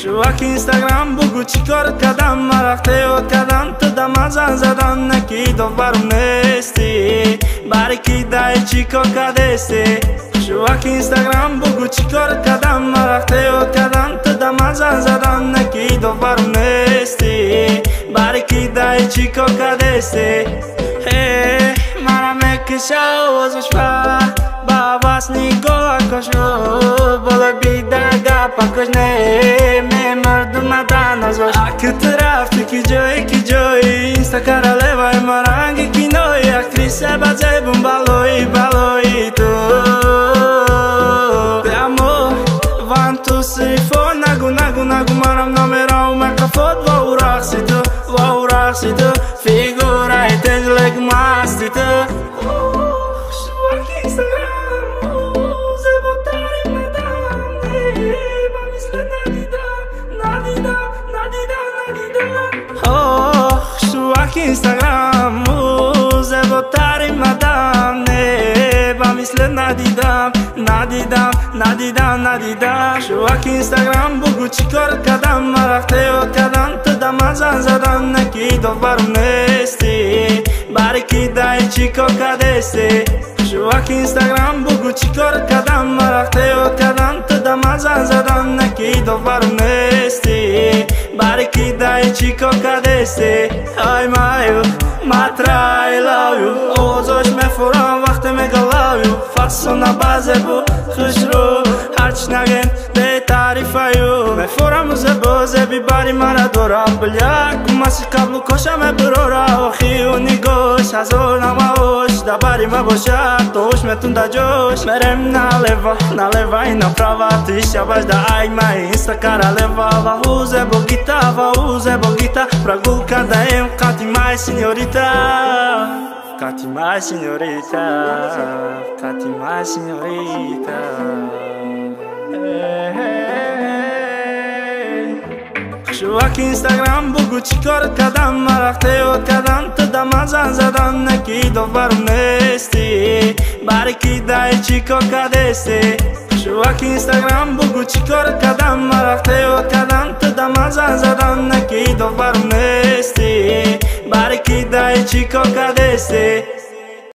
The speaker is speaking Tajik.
شوک اینستاگرام بگو چی کار کردم مرخته و کردم تو دم زن زدن نکی دوبارم نیستی برای کی دای چی کار کردستی شوک اینستاگرام بگو چی کار کردم مرخته و کردم تو دم زن زدن نکی دوبارم نیستی برای کی دای چی کار کردستی منم میکشم وزش با вас нигоҳ кашо бола бидага пакаш не мемардумадан назош ки ту рафти ки ҷои инста королеваи маранги кинои актриса ба зебун балои ту амо ван ту сифо нагу манам номерам мақафот ва у рақси ту фигураи тезлек масти ту اینستاگرام زیباترین مدام با مثل ندیدم شوک اینستاگرام بگو چی کار کردم مرخته و کردم تو دم زن زدن نکی دوبارم نیستی برای کی دای چی کار کردستی شوک اینستاگرام بگو چی کار کردم مرخته و کردم تو دم زن زدن نکی دوبارم نیستی برای کی دای چی کار کردستی ای مایو ماترای لاویو اوزاش میفورم وقت میگلاویو فاسونا بازه بو خوش رو هرچ نگن به تعریفایو میفورم زبازه بیباری مرا دورا بلیاک ماسی قبلو کشم برورا و خیونی گوش هزار نماوش دباری ما باشد توش میتون دا جوش مرم налева и направо ты щабаш да айма инста королева ваузе богита прогулка даем кати май сеньорита شوک اینستاگرام بگو چی کار کردم مرخته و کردم تو دم زن زدن نکی دوبارم نیستی برای کی دای چی کار کردستی شوک اینستاگرام بگو چی کار کردم مرخته و کردم تو دم زن زدن نکی دوبارم نیستی برای کی دای چی کار کردستی